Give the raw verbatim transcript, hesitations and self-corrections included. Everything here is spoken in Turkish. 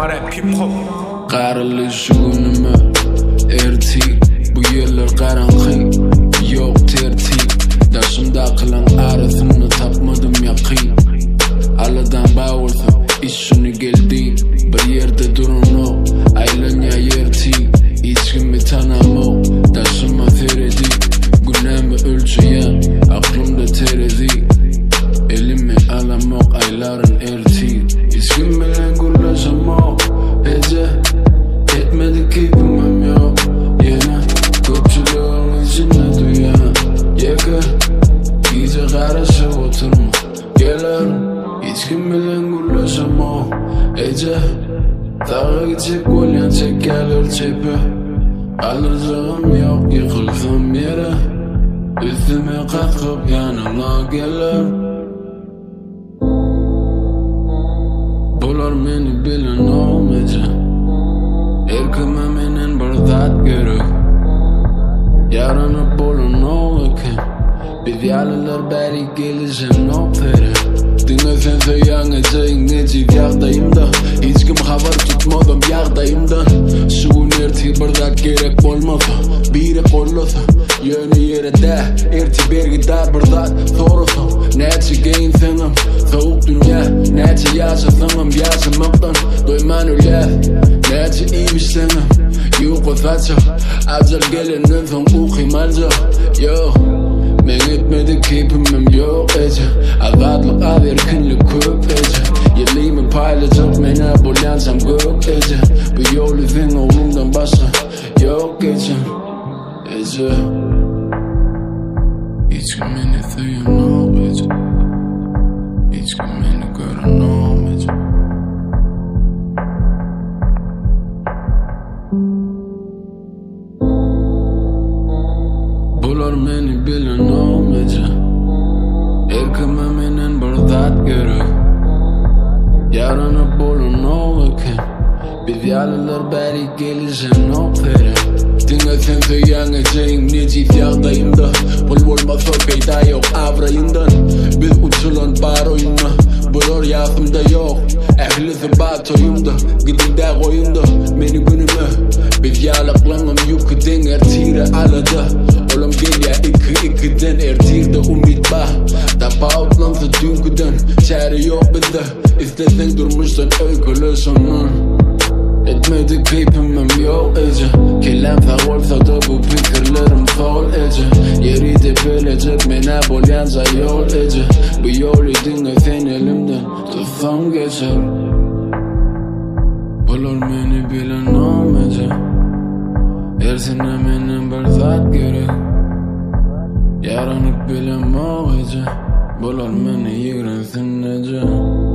rap hip hop. Qarilish günüme ertik, bu yerler qarangı, yok tertip. Daşımda kılan arasını tapmadım yaqin. Aladan bağırsam işini geldi, bir yerde durun o, aylanya yerti. İçkimi tanamo, daşıma feredi, günemi ölçüyen, aklımda teredi. Elimi alamok, ayların erti. İçkim bilen gurlaşamok, ece etmedi ki bilmem yok. Yine köpçülüğün içinde duyan yakar, iyice karışıp oturma gelir. İçkim bilen gurlaşamok, ece dağa gidecek olyan çekelir çepe. Alacağım yok, yıkılsam yere, üstüme kalkıp yanıma gelir. Bular meni bilen olmayacak, erkime menen bir zat gerek. Yaranıp bolun olarken, biz yalılar beri gelişen noktere. Dinlesen söyyanacağın necip yağdayım da, hiç kim haber tutmadım yağdayımdan. Şuun erti bardak gerek olmasa, biri kollasa, yönü yere de erti bergi dar bardak sorusam. Neçe geyin senim, soğuk dünya, neçe yaşasınım yaşamaktan doyman öyle. Neçe iyi bir senim, yok o saça, acil gelenin son ukimalca. Yo, men etmedi keyfimim yok ece, azadlık av erkinlik köp ece. Yelimin paylaşıp mene bulansam gök ece. Bu yol izin oğlumdan başka yok ece, ece. Hiç kim beni duyan olmayacak, hiç kim beni gören olmayacak. Bular beni bilen olmayacak, erkime menen bir zat gerek. Yaranıp bolun olarken, biz yalılar beri gelişen noktere. Dinlesen söyyanacağın necip yağdayım da, bul olmasa peyda yok avrayından. Biz uçulan bar oyunna, bulur yapımda yok. Ehlisi batoyumda, gidilde koyunda, meni günüme. Biz yalıklanım yukuden ertire alada. Olam gel ya iki ikiden ertirde umit bah. Tapa outlansa dünküden, çare yok bizde. İstesen durmuşsan öykülü sonun. Etmedi keyfimim yok ece, kelem olsa da bu fikirlerim sol ece. Yeri de bilecek mene bolyanca yol ece. Bu yolu dinlesen elimden tutsam geçer. Bular beni bilen olmayacak, ersine menen bir zat gerek. Yaranıp bilen olmayacak, bular beni yigrensin ece.